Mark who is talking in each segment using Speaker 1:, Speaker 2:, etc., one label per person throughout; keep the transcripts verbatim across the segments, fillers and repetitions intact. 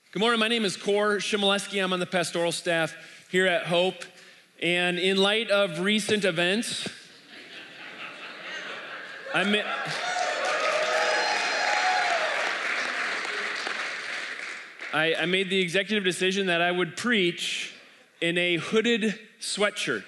Speaker 1: Good morning, my name is Kor Shimoleski. I'm on the pastoral staff here at Hope. And in light of recent events, I, ma- I, I made the executive decision that I would preach in a hooded sweatshirt.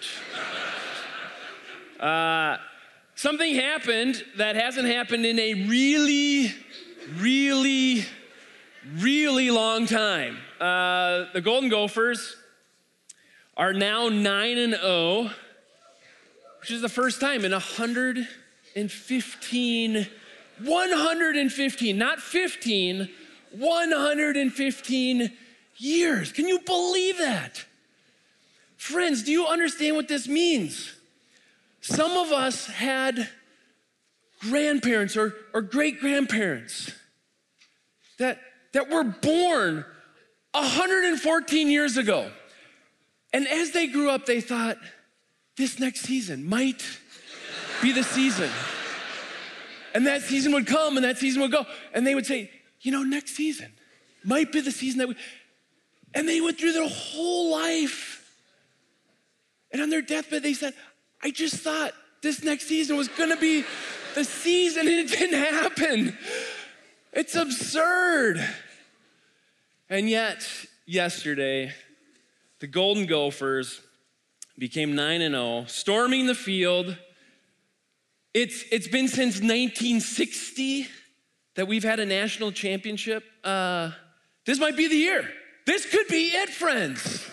Speaker 1: Uh, something happened that hasn't happened in a really, really, really long time. Uh, the Golden Gophers are now nine and oh, which is the first time in one hundred fifteen, one hundred fifteen, not fifteen, one hundred fifteen years. Can you believe that? Friends, do you understand what this means? Some of us had grandparents or, or great-grandparents that that were born one hundred fourteen years ago. And as they grew up, they thought, this next season might be the season. And that season would come and that season would go. And they would say, you know, next season might be the season that we, and they went through their whole life. And on their deathbed, they said, I just thought this next season was gonna be the season, and it didn't happen. It's absurd. And yet, yesterday, the Golden Gophers became nine and oh, storming the field. It's, it's been since nineteen sixty that we've had a national championship. Uh, this might be the year. This could be it, friends.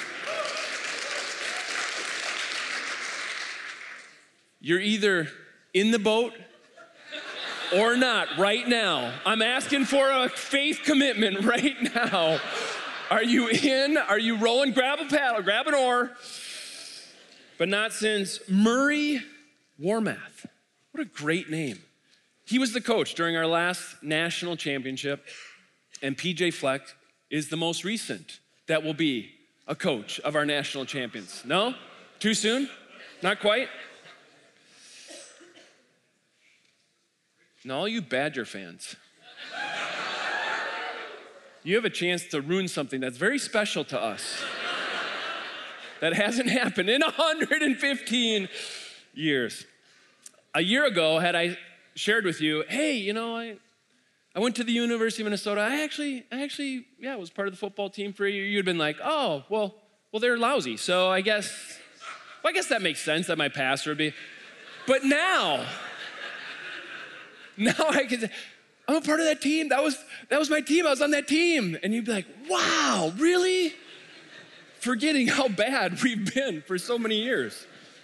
Speaker 1: You're either in the boat or not right now. I'm asking for a faith commitment right now. Are you in? Are you rowing? Grab a paddle, grab an oar. But not since Murray Warmath. What a great name. He was the coach during our last national championship, and P J Fleck is the most recent that will be a coach of our national champions. No? Too soon? Not quite? Now, all you Badger fans, you have a chance to ruin something that's very special to us that hasn't happened in one hundred fifteen years. A year ago, had I shared with you, hey, you know, I, I went to the University of Minnesota. I actually, I actually, yeah, was part of the football team for a year. You'd been like, oh, well, well, they're lousy. So I guess, well, I guess that makes sense that my pastor would be. But now, now I can say, I'm a part of that team. That was, that was my team. I was on that team. And you'd be like, wow, really? Forgetting how bad we've been for so many years.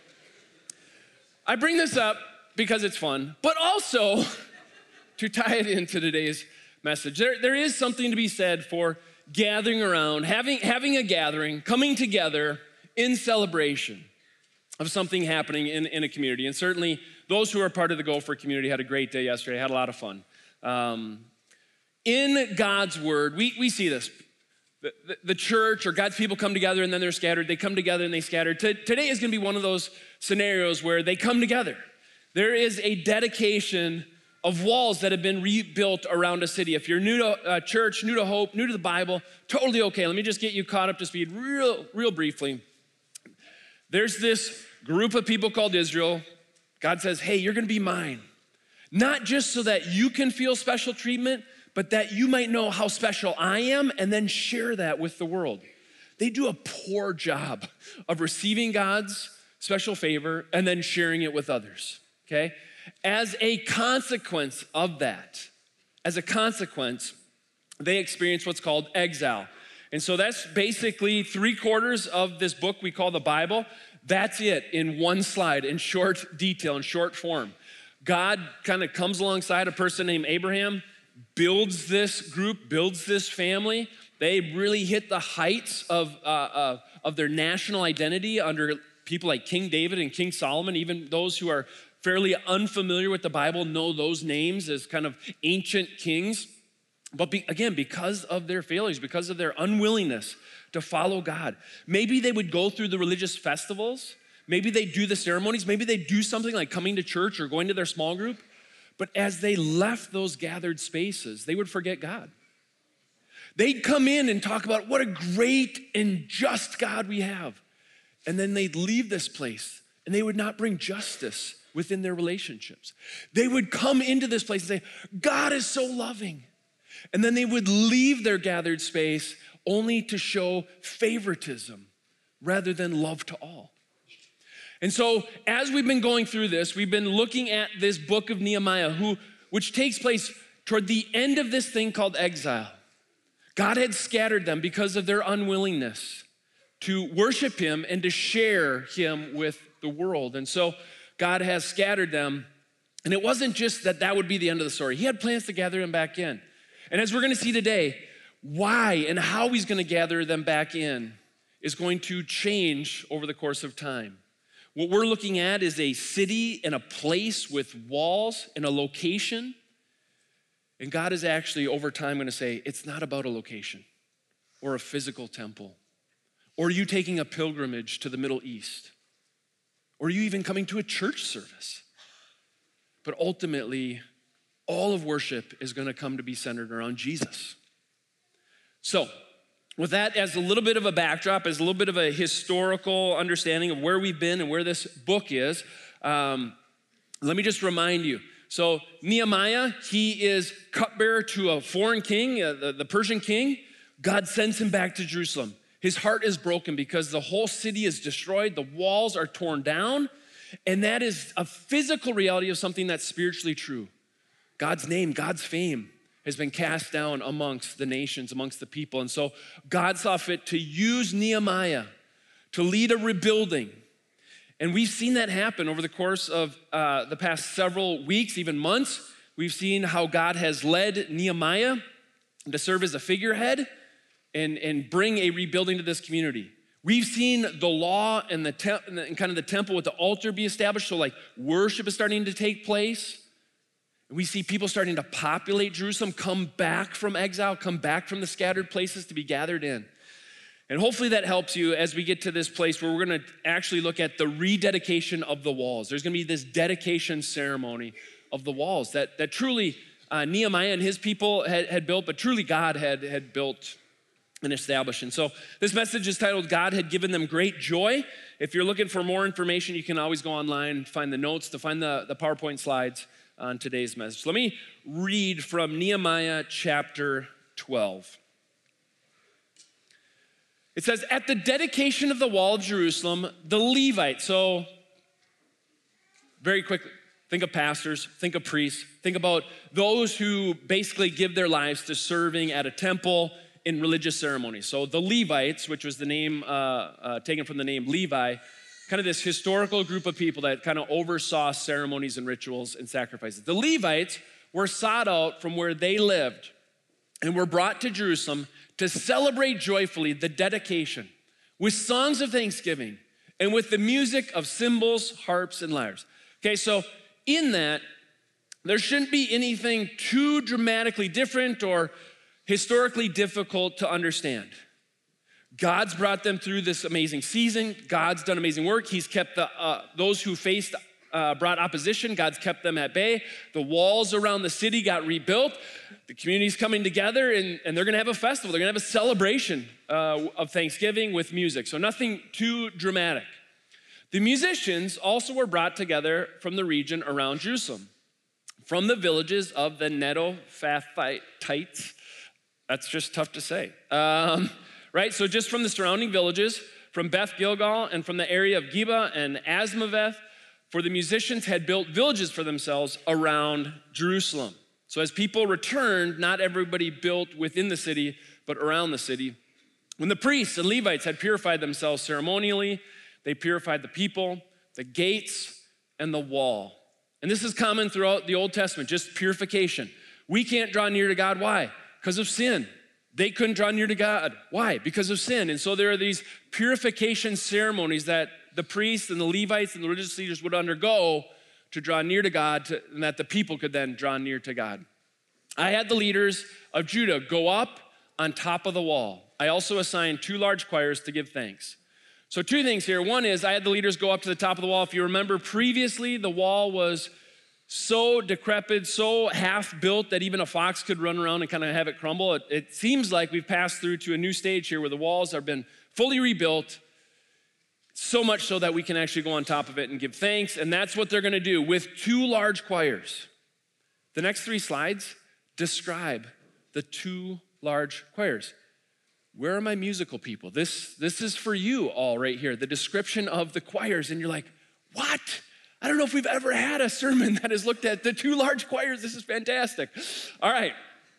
Speaker 1: I bring this up because it's fun, but also to tie it into today's message. There, there is something to be said for gathering around, having, having a gathering, coming together in celebration of something happening in, in a community. And certainly those who are part of the Gopher community had a great day yesterday, had a lot of fun. Um, in God's word, we, we see this. The, the, the church or God's people come together and then they're scattered. They come together and they scatter. T- today is gonna be one of those scenarios where they come together. There is a dedication of walls that have been rebuilt around a city. If you're new to uh, church, new to Hope, new to the Bible, totally okay. Let me just get you caught up to speed real, real briefly. There's this group of people called Israel. God says, hey, you're gonna be mine. Not just so that you can feel special treatment, but that you might know how special I am and then share that with the world. They do a poor job of receiving God's special favor and then sharing it with others, okay? As a consequence of that, as a consequence, they experience what's called exile. And so that's basically three quarters of this book we call the Bible. That's it in one slide, in short detail, in short form. God kind of comes alongside a person named Abraham, builds this group, builds this family. They really hit the heights of, uh, uh, of their national identity under people like King David and King Solomon. Even those who are fairly unfamiliar with the Bible know those names as kind of ancient kings. But be, again, because of their failures, because of their unwillingness to follow God, maybe they would go through the religious festivals. Maybe they do the ceremonies. Maybe they do something like coming to church or going to their small group. But as they left those gathered spaces, they would forget God. They'd come in and talk about what a great and just God we have. And then they'd leave this place and they would not bring justice within their relationships. They would come into this place and say, God is so loving. And then they would leave their gathered space only to show favoritism rather than love to all. And so as we've been going through this, we've been looking at this book of Nehemiah, who, which takes place toward the end of this thing called exile. God had scattered them because of their unwillingness to worship him and to share him with the world. And so God has scattered them. And it wasn't just that that would be the end of the story. He had plans to gather them back in. And as we're gonna see today, why and how he's gonna gather them back in is going to change over the course of time. What we're looking at is a city and a place with walls and a location. And God is actually over time gonna say, it's not about a location or a physical temple, or you taking a pilgrimage to the Middle East, or you even coming to a church service. But ultimately, all of worship is gonna come to be centered around Jesus. So, with that as a little bit of a backdrop, as a little bit of a historical understanding of where we've been and where this book is, um, let me just remind you. So Nehemiah, he is cupbearer to a foreign king, uh, the, the Persian king. God sends him back to Jerusalem. His heart is broken because the whole city is destroyed. The walls are torn down. And that is a physical reality of something that's spiritually true. God's name, God's fame has been cast down amongst the nations, amongst the people. And so God saw fit to use Nehemiah to lead a rebuilding. And we've seen that happen over the course of uh, the past several weeks, even months. We've seen how God has led Nehemiah to serve as a figurehead and, and bring a rebuilding to this community. We've seen the law and the, te- and kind of the temple with the altar be established. So like worship is starting to take place. We see people starting to populate Jerusalem, come back from exile, come back from the scattered places to be gathered in. And hopefully that helps you as we get to this place where we're gonna actually look at the rededication of the walls. There's gonna be this dedication ceremony of the walls that, that truly uh, Nehemiah and his people had, had built, but truly God had, had built and established. And so this message is titled, God Had Given Them Great Joy. If you're looking for more information, you can always go online, find the notes, to find the, the PowerPoint slides on today's message. Let me read from Nehemiah chapter twelve. It says, at the dedication of the wall of Jerusalem, the Levites, so very quickly, think of pastors, think of priests, think about those who basically give their lives to serving at a temple in religious ceremonies. So the Levites, which was the name, uh, uh, taken from the name Levi, kind of this historical group of people that kind of oversaw ceremonies and rituals and sacrifices. The Levites were sought out from where they lived and were brought to Jerusalem to celebrate joyfully the dedication with songs of thanksgiving and with the music of cymbals, harps, and lyres. Okay, so in that, there shouldn't be anything too dramatically different or historically difficult to understand. God's brought them through this amazing season. God's done amazing work. He's kept the, uh, those who faced, uh, brought opposition, God's kept them at bay. The walls around the city got rebuilt. The community's coming together and, and they're gonna have a festival. They're gonna have a celebration uh, of Thanksgiving with music. So nothing too dramatic. The musicians also were brought together from the region around Jerusalem, from the villages of the Netophathites. That's just tough to say. Um, Right, so just from the surrounding villages, from Beth Gilgal and from the area of Geba and Asmaveth, for the musicians had built villages for themselves around Jerusalem. So as people returned, not everybody built within the city, but around the city. When the priests and Levites had purified themselves ceremonially, they purified the people, the gates, and the wall. And this is common throughout the Old Testament, just purification. We can't draw near to God, why? Because of sin. They couldn't draw near to God. Why? Because of sin. And so there are these purification ceremonies that the priests and the Levites and the religious leaders would undergo to draw near to God, to, and that the people could then draw near to God. I had the leaders of Judah go up on top of the wall. I also assigned two large choirs to give thanks. So two things here. One is I had the leaders go up to the top of the wall. If you remember previously, the wall was so decrepit, so half-built that even a fox could run around and kind of have it crumble. It, it seems like we've passed through to a new stage here where the walls have been fully rebuilt, so much so that we can actually go on top of it and give thanks, and that's what they're gonna do with two large choirs. The next three slides describe the two large choirs. Where are my musical people? This, this is for you all right here, the description of the choirs, and you're like, what? I don't know if we've ever had a sermon that has looked at the two large choirs. This is fantastic. All right.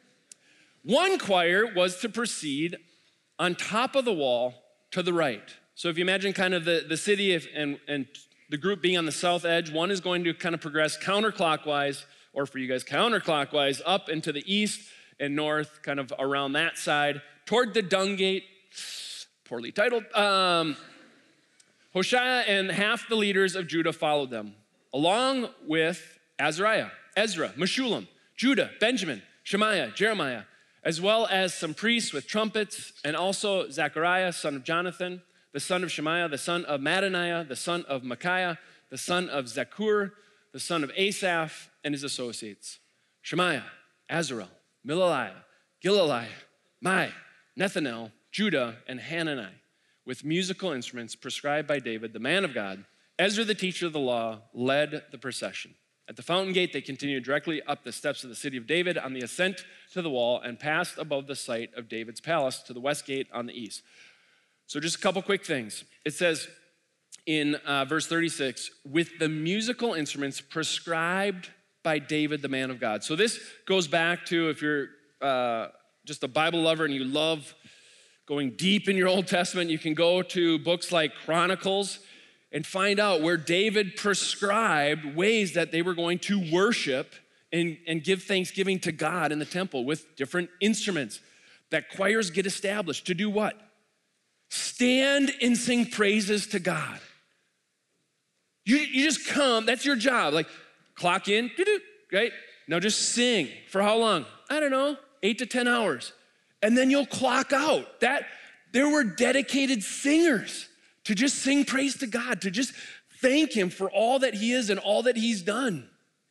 Speaker 1: One choir was to proceed on top of the wall to the right. So if you imagine kind of the, the city if, and, and the group being on the south edge, one is going to kind of progress counterclockwise, or for you guys, counterclockwise, up into the east and north, kind of around that side, toward the dung gate, poorly titled. Um, Hoshea and half the leaders of Judah followed them, along with Azariah, Ezra, Meshullam, Judah, Benjamin, Shemaiah, Jeremiah, as well as some priests with trumpets, and also Zechariah, son of Jonathan, the son of Shemaiah, the son of Mattaniah, the son of Micaiah, the son of Zakur, the son of Asaph, and his associates. Shemaiah, Azarel, Milaliah, Gilaliah, Mai, Nethanel, Judah, and Hanani, with musical instruments prescribed by David, the man of God. Ezra, the teacher of the law, led the procession. At the fountain gate, they continued directly up the steps of the city of David on the ascent to the wall and passed above the site of David's palace to the west gate on the east. So just a couple quick things. It says in uh, verse thirty-six, with the musical instruments prescribed by David, the man of God. So this goes back to, if you're uh, just a Bible lover and you love going deep in your Old Testament, you can go to books like Chronicles and find out where David prescribed ways that they were going to worship and, and give thanksgiving to God in the temple with different instruments. That choirs get established to do what? Stand and sing praises to God. You, you just come, that's your job. Like, clock in, right? Now just sing. For how long? I don't know, eight to ten hours. And then you'll clock out. That there were dedicated singers to just sing praise to God, to just thank him for all that he is and all that he's done.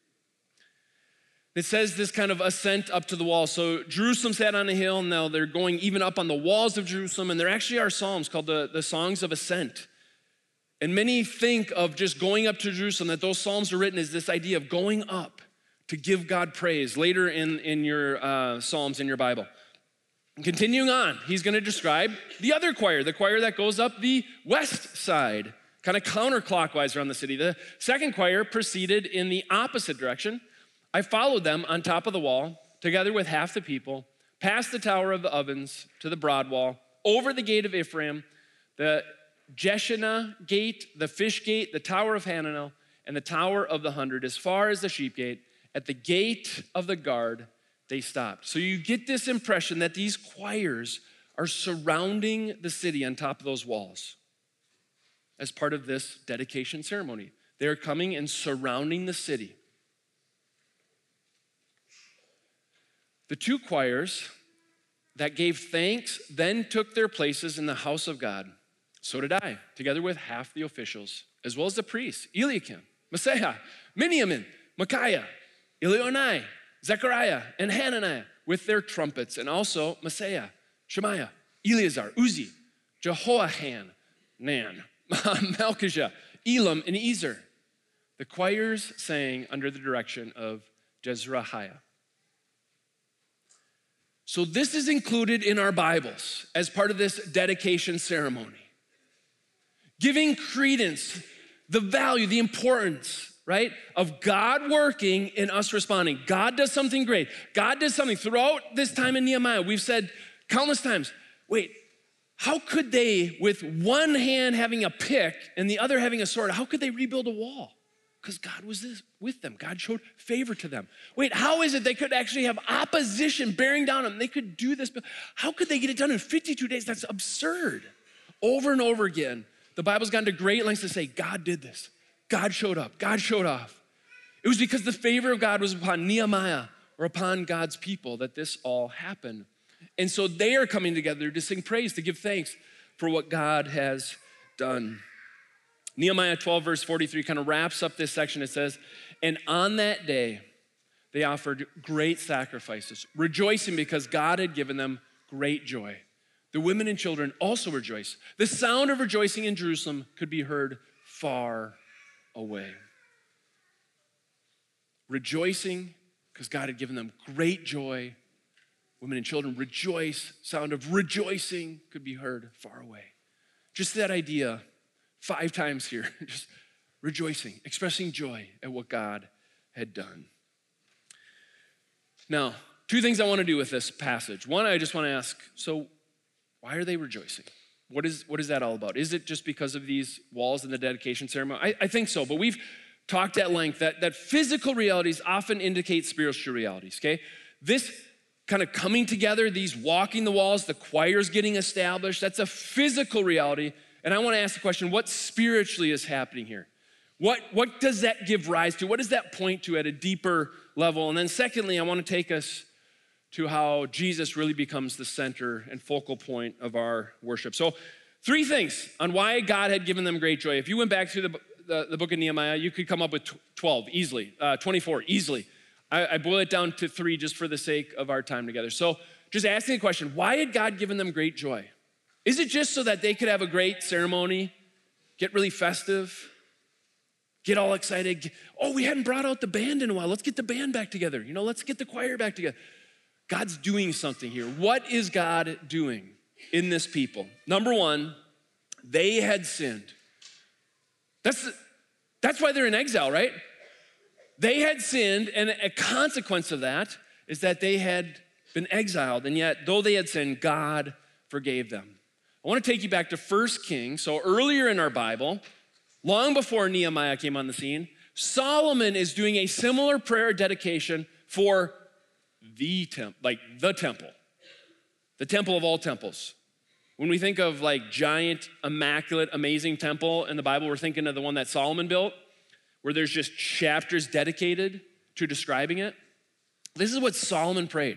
Speaker 1: It says this kind of ascent up to the wall. So Jerusalem sat on a hill, and now they're going even up on the walls of Jerusalem, and there actually are psalms called the, the Songs of Ascent. And many think of just going up to Jerusalem, that those psalms are written as this idea of going up to give God praise later in, in your uh, psalms in your Bible. And continuing on, he's gonna describe the other choir, the choir that goes up the west side, kind of counterclockwise around the city. The second choir proceeded in the opposite direction. I followed them on top of the wall, together with half the people, past the Tower of the Ovens to the broad wall, over the gate of Ephraim, the Jeshanah gate, the fish gate, the Tower of Hananel, and the Tower of the Hundred, as far as the sheep gate. At the gate of the guard, they stopped. So you get this impression that these choirs are surrounding the city on top of those walls as part of this dedication ceremony. They're coming and surrounding the city. The two choirs that gave thanks then took their places in the house of God. So did I, together with half the officials, as well as the priests, Eliakim, Maaseiah, Miniamin, Micaiah, Elionai, Zechariah, and Hananiah, with their trumpets, and also Maaseiah, Shemaiah, Eleazar, Uzi, Jehoahan, Nan, Malchijah, Elam, and Ezer. The choirs sang under the direction of Jezrahiah. So this is included in our Bibles as part of this dedication ceremony. Giving credence, the value, the importance, right, of God working and us responding. God does something great. God does something throughout this time in Nehemiah. We've said countless times, wait, how could they, with one hand having a pick and the other having a sword, how could they rebuild a wall? Because God was this, with them. God showed favor to them. Wait, how is it they could actually have opposition bearing down on them? They could do this. How could they get it done in fifty-two days? That's absurd. Over and over again, the Bible's gone to great lengths to say, God did this. God showed up. God showed off. It was because the favor of God was upon Nehemiah or upon God's people that this all happened. And so they are coming together to sing praise, to give thanks for what God has done. Nehemiah twelve, verse forty-three kind of wraps up this section. It says, and on that day, they offered great sacrifices, rejoicing because God had given them great joy. The women and children also rejoiced. The sound of rejoicing in Jerusalem could be heard far away. Rejoicing because God had given them great joy. Women and children rejoice. Sound of rejoicing could be heard far away. Just that idea five times here. Just rejoicing, expressing joy at what God had done. Now, two things I want to do with this passage. One, I just want to ask, so why are they rejoicing? What is, what is that all about? Is it just because of these walls and the dedication ceremony? I, I think so, but we've talked at length that, that physical realities often indicate spiritual realities, okay? This kind of coming together, these walking the walls, the choirs getting established, that's a physical reality. And I want to ask the question, what spiritually is happening here? What, what does that give rise to? What does that point to at a deeper level? And then secondly, I want to take us to how Jesus really becomes the center and focal point of our worship. So three things on why God had given them great joy. If you went back through the, the, the book of Nehemiah, you could come up with twelve easily, uh, twenty-four easily. I, I boil it down to three just for the sake of our time together. So just asking the question, why had God given them great joy? Is it just so that they could have a great ceremony, get really festive, get all excited? Oh, we hadn't brought out the band in a while. Let's get the band back together. You know, let's get the choir back together. God's doing something here. What is God doing in this people? Number one, they had sinned. That's, that's why they're in exile, right? They had sinned, and a consequence of that is that they had been exiled, and yet, though they had sinned, God forgave them. I want to take you back to First Kings. So earlier in our Bible, long before Nehemiah came on the scene, Solomon is doing a similar prayer dedication for the temple, like the temple, the temple of all temples. When we think of like giant, immaculate, amazing temple in the Bible, we're thinking of the one that Solomon built, where there's just chapters dedicated to describing it. This is what Solomon prayed.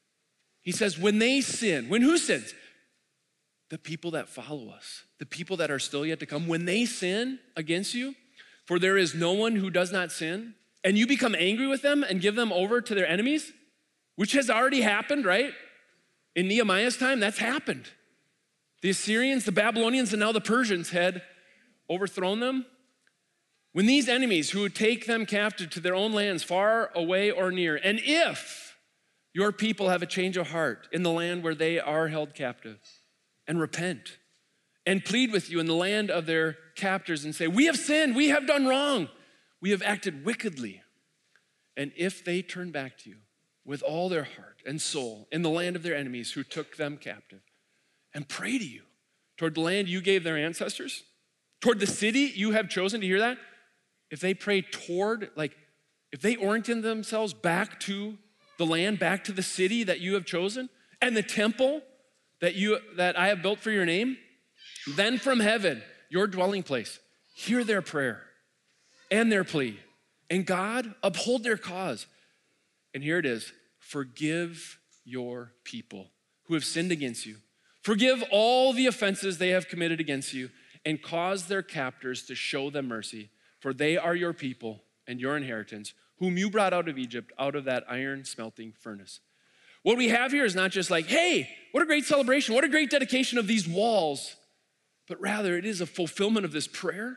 Speaker 1: He says, when they sin, when who sins? The people that follow us, the people that are still yet to come, when they sin against you, for there is no one who does not sin, and you become angry with them and give them over to their enemies, which has already happened, right? In Nehemiah's time, that's happened. The Assyrians, the Babylonians, and now the Persians had overthrown them. When these enemies who would take them captive to their own lands, far away or near, and if your people have a change of heart in the land where they are held captive, and repent, and plead with you in the land of their captors and say, we have sinned, we have done wrong, we have acted wickedly. And if they turn back to you with all their heart and soul in the land of their enemies who took them captive, and pray to you toward the land you gave their ancestors, toward the city you have chosen, to hear that? If they pray toward, like, if they oriented themselves back to the land, back to the city that you have chosen, and the temple that you that I have built for your name, then from heaven, your dwelling place, hear their prayer and their plea, and God uphold their cause. And here it is, forgive your people who have sinned against you. Forgive all the offenses they have committed against you, and cause their captors to show them mercy, for they are your people and your inheritance, whom you brought out of Egypt, out of that iron smelting furnace. What we have here is not just like, hey, what a great celebration, what a great dedication of these walls, but rather it is a fulfillment of this prayer,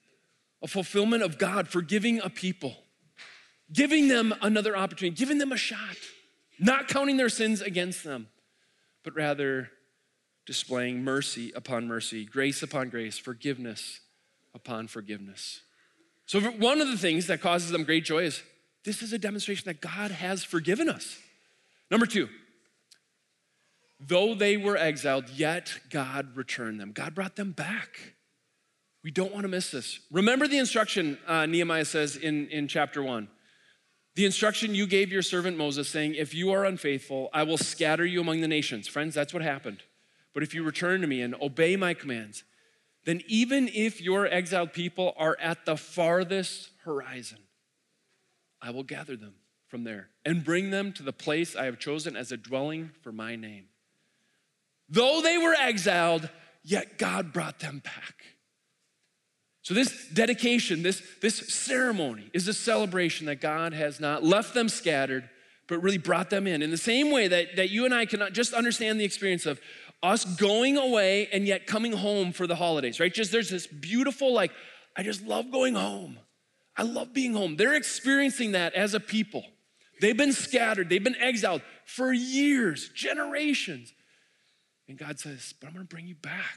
Speaker 1: a fulfillment of God forgiving a people, giving them another opportunity, giving them a shot, not counting their sins against them, but rather displaying mercy upon mercy, grace upon grace, forgiveness upon forgiveness. So one of the things that causes them great joy is this is a demonstration that God has forgiven us. Number two, though they were exiled, yet God returned them. God brought them back. We don't want to miss this. Remember the instruction uh, Nehemiah says in, in chapter one. The instruction you gave your servant Moses, saying, if you are unfaithful, I will scatter you among the nations. Friends, that's what happened. But if you return to me and obey my commands, then even if your exiled people are at the farthest horizon, I will gather them from there and bring them to the place I have chosen as a dwelling for my name. Though they were exiled, yet God brought them back. So this dedication, this, this ceremony is a celebration that God has not left them scattered, but really brought them in. In the same way that, that you and I cannot just understand the experience of us going away and yet coming home for the holidays, right? Just there's this beautiful, like, I just love going home. I love being home. They're experiencing that as a people. They've been scattered, they've been exiled for years, generations. And God says, but I'm gonna bring you back.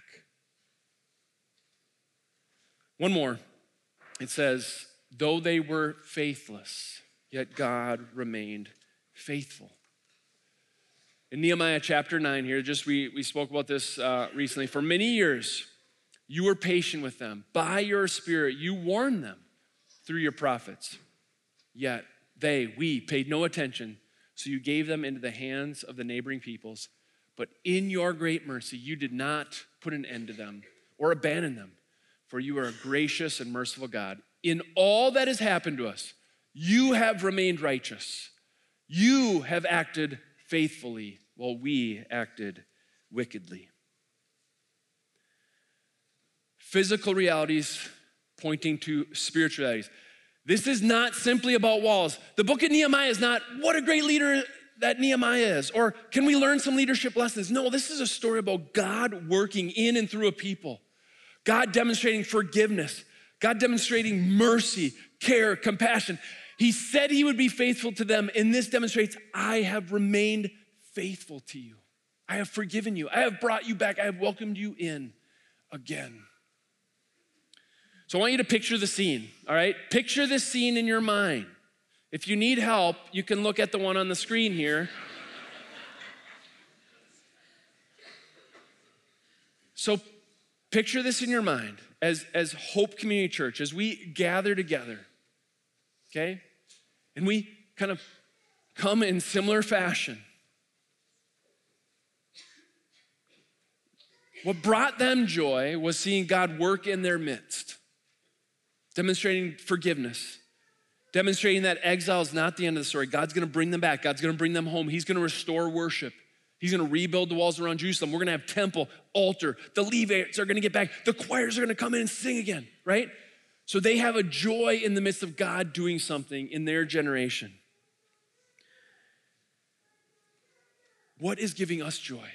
Speaker 1: One more, it says, though they were faithless, yet God remained faithful. In Nehemiah chapter nine here, just we, we spoke about this uh, recently. For many years, you were patient with them. By your spirit, you warned them through your prophets. Yet they, we, paid no attention, so you gave them into the hands of the neighboring peoples. But in your great mercy, you did not put an end to them or abandon them, for you are a gracious and merciful God. In all that has happened to us, you have remained righteous. You have acted faithfully while we acted wickedly. Physical realities pointing to spiritual realities. This is not simply about walls. The book of Nehemiah is not, what a great leader that Nehemiah is, or can we learn some leadership lessons? No, this is a story about God working in and through a people. God demonstrating forgiveness, God demonstrating mercy, care, compassion. He said he would be faithful to them, and this demonstrates, I have remained faithful to you. I have forgiven you. I have brought you back. I have welcomed you in again. So I want you to picture the scene, all right? Picture this scene in your mind. If you need help, you can look at the one on the screen here. So picture this in your mind as, as Hope Community Church, as we gather together, okay? And we kind of come in similar fashion. What brought them joy was seeing God work in their midst, demonstrating forgiveness, demonstrating that exile is not the end of the story. God's gonna bring them back. God's gonna bring them home. He's gonna restore worship. He's gonna rebuild the walls around Jerusalem. We're gonna have temple, altar. The Levites are gonna get back. The choirs are gonna come in and sing again, right? So they have a joy in the midst of God doing something in their generation. What is giving us joy?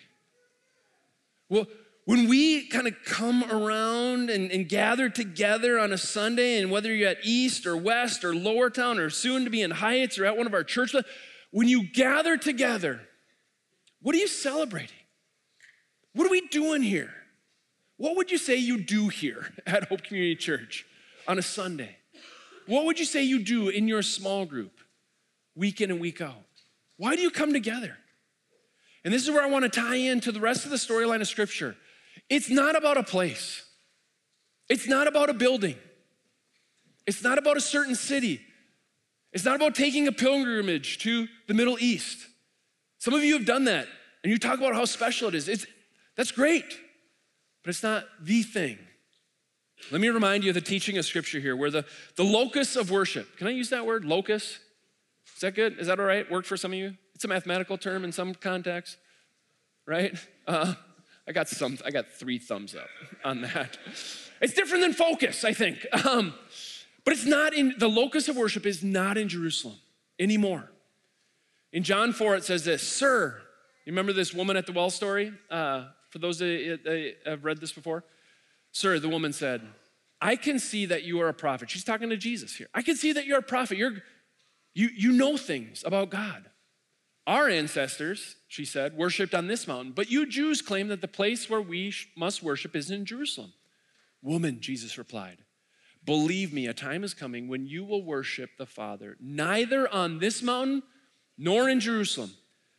Speaker 1: Well, when we kind of come around and, and gather together on a Sunday, and whether you're at East or West or Lower Town or soon to be in Heights or at one of our churches, when you gather together, what are you celebrating? What are we doing here? What would you say you do here at Hope Community Church on a Sunday? What would you say you do in your small group week in and week out? Why do you come together? And this is where I want to tie into the rest of the storyline of Scripture. It's not about a place. It's not about a building. It's not about a certain city. It's not about taking a pilgrimage to the Middle East. Some of you have done that, and you talk about how special it is. It's, that's great, but it's not the thing. Let me remind you of the teaching of Scripture here, where the, the locus of worship, can I use that word, locus? Is that good? Is that all right? Work for some of you? It's a mathematical term in some contexts, right? Uh, I got some, I got three thumbs up on that. It's different than focus, I think. Um, but it's not in, the locus of worship is not in Jerusalem anymore. In John four, it says this, Sir, you remember this woman at the well story? Uh, for those that have read this before? Sir, the woman said, I can see that you are a prophet. She's talking to Jesus here. I can see that you're a prophet. You're, you, you know things about God. Our ancestors, she said, worshiped on this mountain, but you Jews claim that the place where we must worship is in Jerusalem. Woman, Jesus replied, believe me, a time is coming when you will worship the Father, neither on this mountain nor in Jerusalem.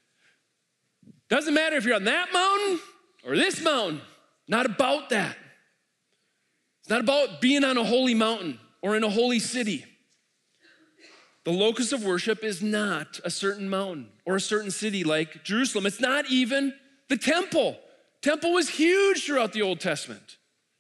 Speaker 1: Doesn't matter if you're on that mountain or this mountain, not about that. It's not about being on a holy mountain or in a holy city. The locus of worship is not a certain mountain or a certain city like Jerusalem. It's not even the temple. Temple was huge throughout the Old Testament.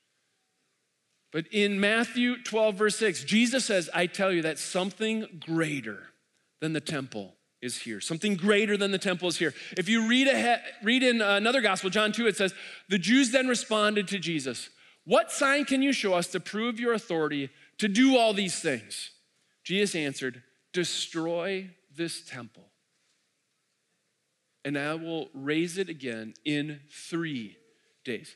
Speaker 1: But in Matthew twelve, verse six, Jesus says, I tell you that something greater than the temple is here. Something greater than the temple is here. If you read, ahead, read in another gospel, John two, it says, the Jews then responded to Jesus, What sign can you show us to prove your authority to do all these things? Jesus answered, destroy this temple, and I will raise it again in three days.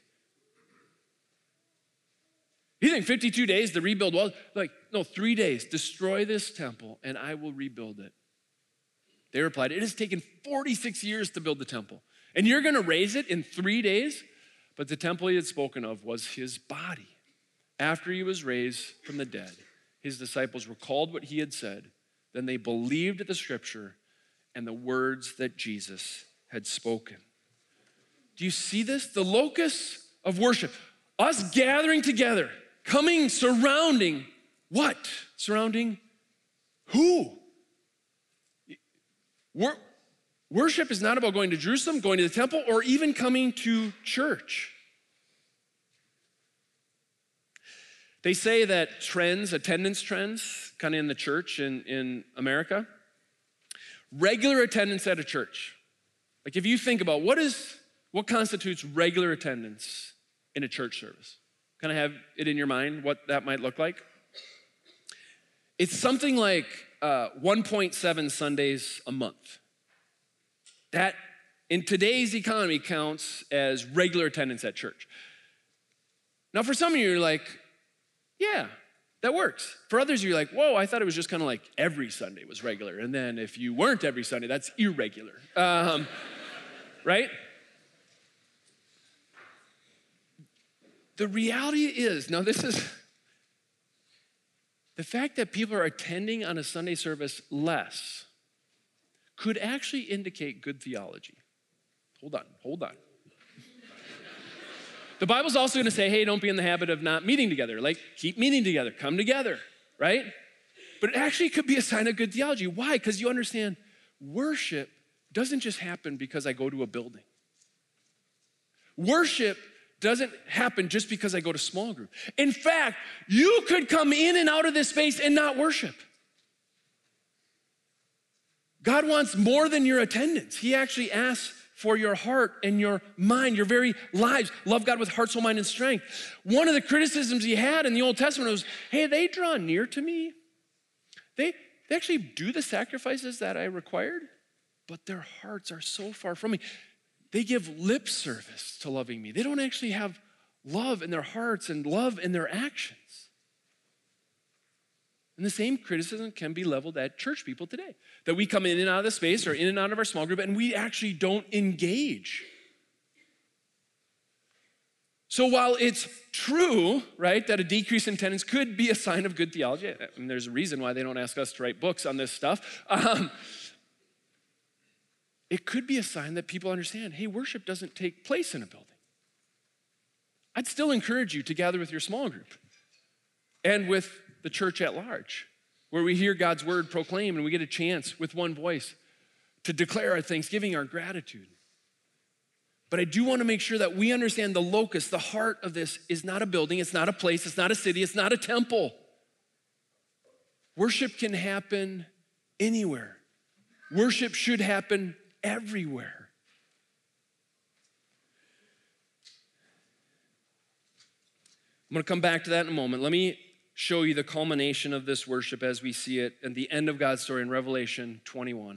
Speaker 1: You think fifty-two days to rebuild walls? Like, no, three days. Destroy this temple, and I will rebuild it. They replied, it has taken forty-six years to build the temple, and you're going to raise it in three days? But the temple he had spoken of was his body. After he was raised from the dead, his disciples recalled what he had said. Then they believed the scripture and the words that Jesus had spoken. Do you see this? The locus of worship, us gathering together, coming, surrounding what? Surrounding who? Wor- worship is not about going to Jerusalem, going to the temple, or even coming to church. They say that trends, attendance trends, kind of in the church in, in America, regular attendance at a church. Like if you think about what is, what constitutes regular attendance in a church service? Kind of have it in your mind what that might look like? It's something like uh, one point seven Sundays a month. That in today's economy counts as regular attendance at church. Now for some of you, you're like, yeah, that works. For others, you're like, whoa, I thought it was just kind of like every Sunday was regular. And then if you weren't every Sunday, that's irregular, um, right? The reality is, now this is, the fact that people are attending on a Sunday service less could actually indicate good theology. Hold on, hold on. The Bible's also gonna say, hey, don't be in the habit of not meeting together. Like, keep meeting together, come together, right? But it actually could be a sign of good theology. Why? Because you understand, worship doesn't just happen because I go to a building. Worship doesn't happen just because I go to small group. In fact, you could come in and out of this space and not worship. God wants more than your attendance. He actually asks for your heart and your mind, your very lives. Love God with heart, soul, mind, and strength. One of the criticisms he had in the Old Testament was, hey, they draw near to me. They, they actually do the sacrifices that I required, but their hearts are so far from me. They give lip service to loving me. They don't actually have love in their hearts and love in their actions. And the same criticism can be leveled at church people today, that we come in and out of the space or in and out of our small group and we actually don't engage. So while it's true, right, that a decrease in attendance could be a sign of good theology, I mean, there's a reason why they don't ask us to write books on this stuff, um, it could be a sign that people understand, hey, worship doesn't take place in a building. I'd still encourage you to gather with your small group and with the church at large, where we hear God's word proclaimed and we get a chance with one voice to declare our thanksgiving, our gratitude. But I do want to make sure that we understand the locus, the heart of this is not a building, it's not a place, it's not a city, it's not a temple. Worship can happen anywhere. Worship should happen everywhere. I'm going to come back to that in a moment. Let me show you the culmination of this worship as we see it at the end of God's story in Revelation twenty-one.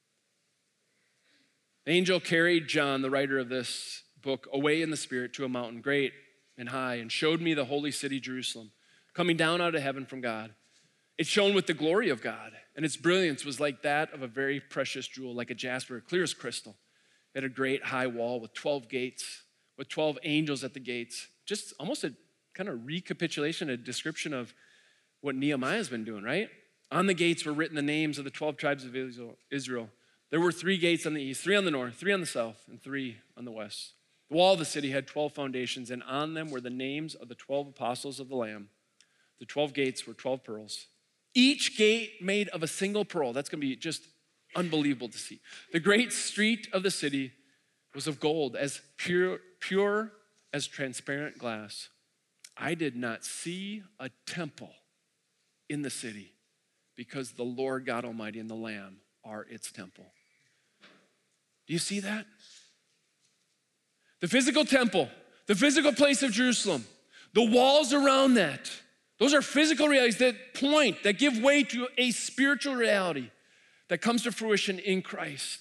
Speaker 1: The angel carried John, the writer of this book, away in the spirit to a mountain great and high and showed me the holy city, Jerusalem, coming down out of heaven from God. It shone with the glory of God, and its brilliance was like that of a very precious jewel, like a jasper, clear as crystal. It had a great high wall with twelve gates, with twelve angels at the gates. Just almost a kind of recapitulation, a description of what Nehemiah's been doing, right? On the gates were written the names of the twelve tribes of Israel. There were three gates on the east, three on the north, three on the south, and three on the west. The wall of the city had twelve foundations, and on them were the names of the twelve apostles of the Lamb. The twelve gates were twelve pearls. Each gate made of a single pearl. That's going to be just unbelievable to see. The great street of the city was of gold, as pure, pure as transparent glass. I did not see a temple in the city because the Lord God Almighty and the Lamb are its temple. Do you see that? The physical temple, the physical place of Jerusalem, The walls around that, those are physical realities that point, that give way to a spiritual reality that comes to fruition in Christ.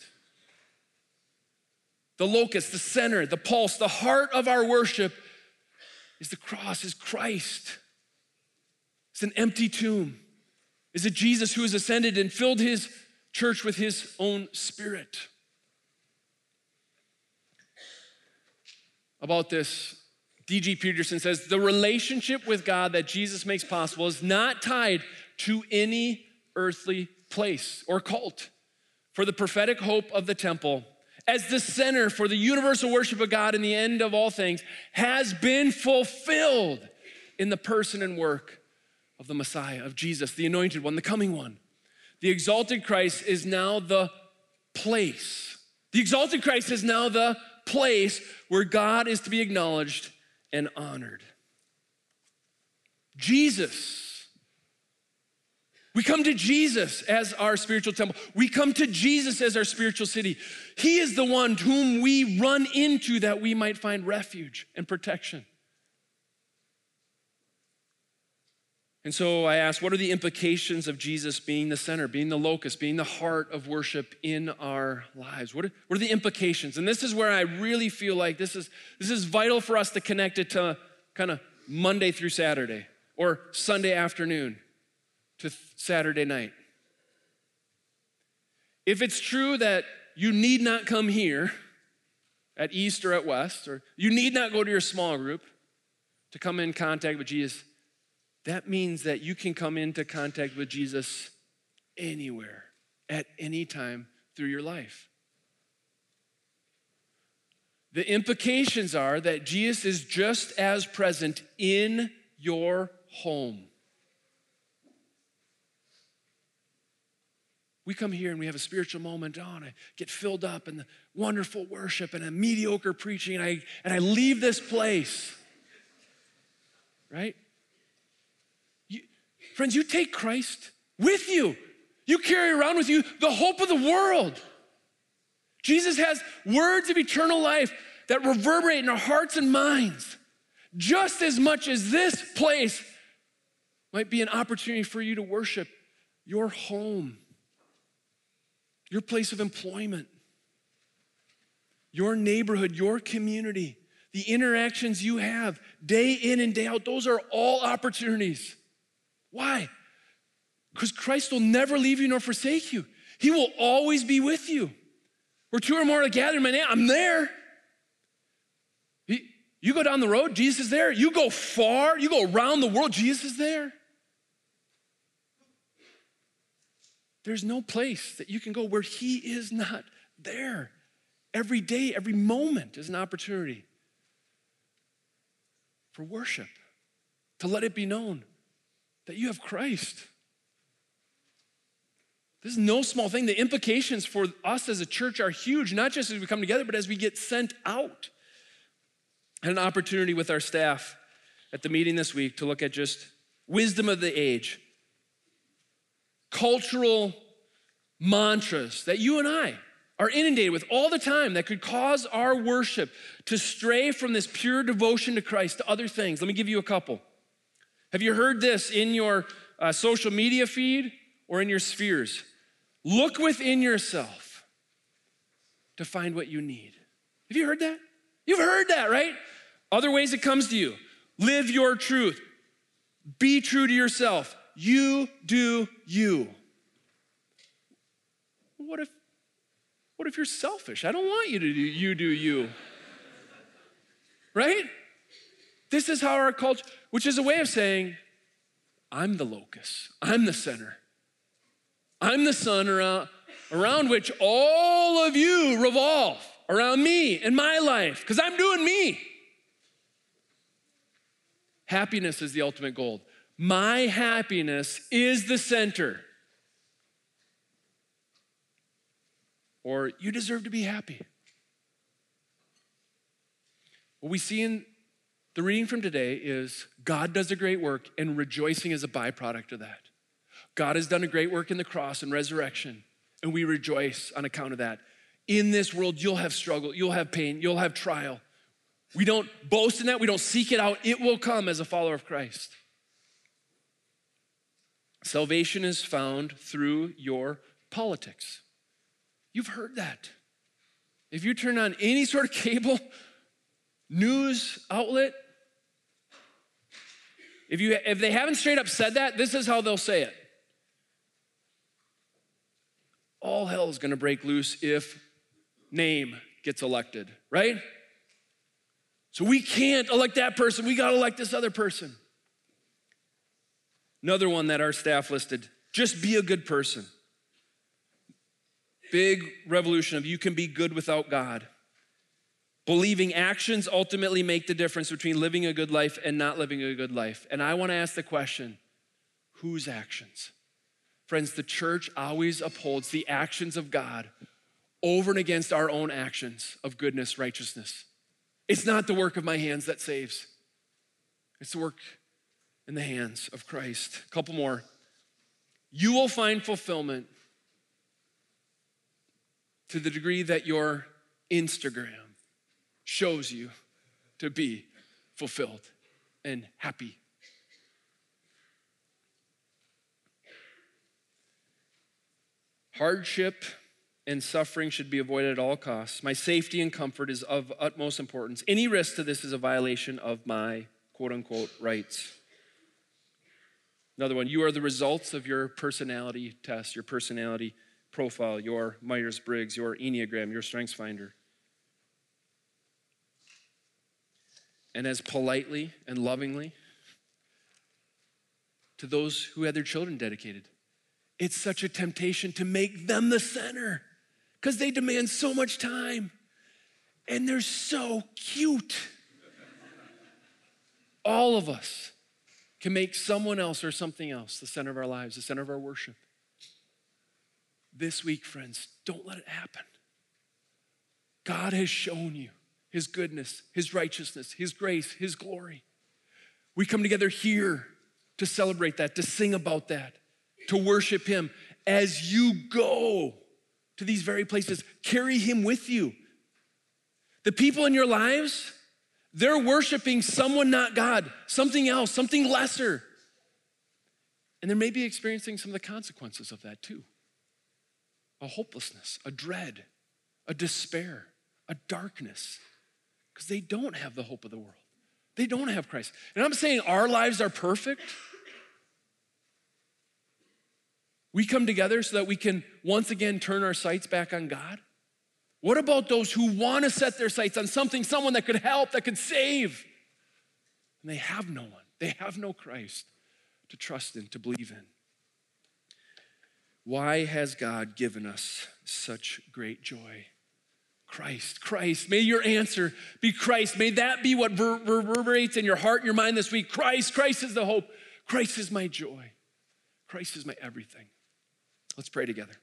Speaker 1: The locus, the center, the pulse, the heart of our worship is the cross, is Christ. It's an empty tomb. Is it Jesus who has ascended and filled his church with his own Spirit? About this, D G Peterson says, the relationship with God that Jesus makes possible is not tied to any earthly place or cult. For the prophetic hope of the temple, as the center for the universal worship of God and the end of all things, has been fulfilled in the person and work of the Messiah, of Jesus, the anointed one, the coming one. The exalted Christ is now the place. The exalted Christ is now the place where God is to be acknowledged and honored. Jesus. We come to Jesus as our spiritual temple. We come to Jesus as our spiritual city. He is the one whom we run into that we might find refuge and protection. And so I ask, what are the implications of Jesus being the center, being the locus, being the heart of worship in our lives? What are, what are the implications? And this is where I really feel like this is, this is vital for us to connect it to kind of Monday through Saturday or Sunday afternoon to Saturday night. If it's true that you need not come here at East or at West, or you need not go to your small group to come in contact with Jesus, that means that you can come into contact with Jesus anywhere, at any time through your life. The implications are that Jesus is just as present in your home. We come here and we have a spiritual moment, oh, and I get filled up in the wonderful worship and a mediocre preaching, and I, and I leave this place, right? You, friends, you take Christ with you. You carry around with you the hope of the world. Jesus has words of eternal life that reverberate in our hearts and minds, just as much as this place might be an opportunity for you to worship your home, your place of employment, your neighborhood, your community, the interactions you have day in and day out. Those are all opportunities. Why? Because Christ will never leave you nor forsake you. He will always be with you. Where two or more are gathered in my name, I'm there. You go down the road, Jesus is there. You go far, you go around the world, Jesus is there. There's no place that you can go where he is not there. Every day, every moment is an opportunity for worship, to let it be known that you have Christ. This is no small thing. The implications for us as a church are huge, not just as we come together, but as we get sent out. I had an opportunity with our staff at the meeting this week to look at just wisdom of the age, cultural mantras that you and I are inundated with all the time that could cause our worship to stray from this pure devotion to Christ to other things. Let me give you a couple. Have you heard this in your uh, social media feed or in your spheres? Look within yourself to find what you need. Have you heard that? You've heard that, right? Other ways it comes to you. Live your truth. Be true to yourself. You do you. What if, what if you're selfish? I don't want you to do you do you. Right? This is how our culture, which is a way of saying, I'm the locus. I'm the center. I'm the sun around, around which all of you revolve, around me and my life, because I'm doing me. Happiness is the ultimate goal. My happiness is the center. Or you deserve to be happy. What we see in the reading from today is God does a great work, and rejoicing is a byproduct of that. God has done a great work in the cross and resurrection, and we rejoice on account of that. In this world, you'll have struggle, you'll have pain, you'll have trial. We don't boast in that. We don't seek it out. It will come as a follower of Christ. Salvation is found through your politics. You've heard that. If you turn on any sort of cable news outlet, if you if they haven't straight up said that, this is how they'll say it. All hell is going to break loose if name gets elected, right? So we can't elect that person. We got to elect this other person. Another one that our staff listed, just be a good person. Big revolution of you can be good without God. Believing actions ultimately make the difference between living a good life and not living a good life. And I want to ask the question, whose actions? Friends, the church always upholds the actions of God over and against our own actions of goodness, righteousness. It's not the work of my hands that saves. It's the work in the hands of Christ. A couple more. You will find fulfillment to the degree that your Instagram shows you to be fulfilled and happy. Hardship and suffering should be avoided at all costs. My safety and comfort is of utmost importance. Any risk to this is a violation of my quote unquote rights. Another one, you are the results of your personality test, your personality profile, your Myers-Briggs, your Enneagram, your StrengthsFinder. And as politely and lovingly to those who had their children dedicated, it's such a temptation to make them the center because they demand so much time and they're so cute. All of us can make someone else or something else the center of our lives, the center of our worship. This week, friends, don't let it happen. God has shown you his goodness, his righteousness, his grace, his glory. We come together here to celebrate that, to sing about that, to worship him. As you go to these very places, carry him with you. The people in your lives, they're worshiping someone not God, something else, something lesser. And they may be experiencing some of the consequences of that too. A hopelessness, a dread, a despair, a darkness, because they don't have the hope of the world. They don't have Christ. And I'm saying our lives are perfect. We come together so that we can once again turn our sights back on God. What about those who want to set their sights on something, someone that could help, that could save? And they have no one. They have no Christ to trust in, to believe in. Why has God given us such great joy? Christ, Christ. May your answer be Christ. May that be what reverberates in your heart and your mind this week. Christ, Christ is the hope. Christ is my joy. Christ is my everything. Let's pray together.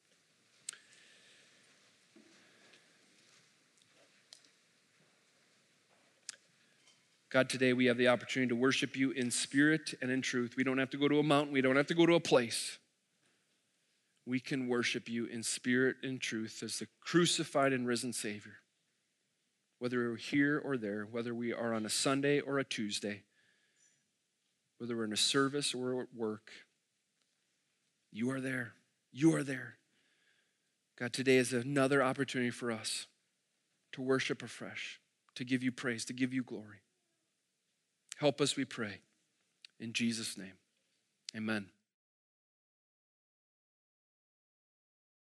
Speaker 1: God, today we have the opportunity to worship you in spirit and in truth. We don't have to go to a mountain. We don't have to go to a place. We can worship you in spirit and truth as the crucified and risen Savior. Whether we're here or there, whether we are on a Sunday or a Tuesday, whether we're in a service or at work, you are there. You are there. God, today is another opportunity for us to worship afresh, to give you praise, to give you glory. Help us, we pray. In Jesus' name, amen.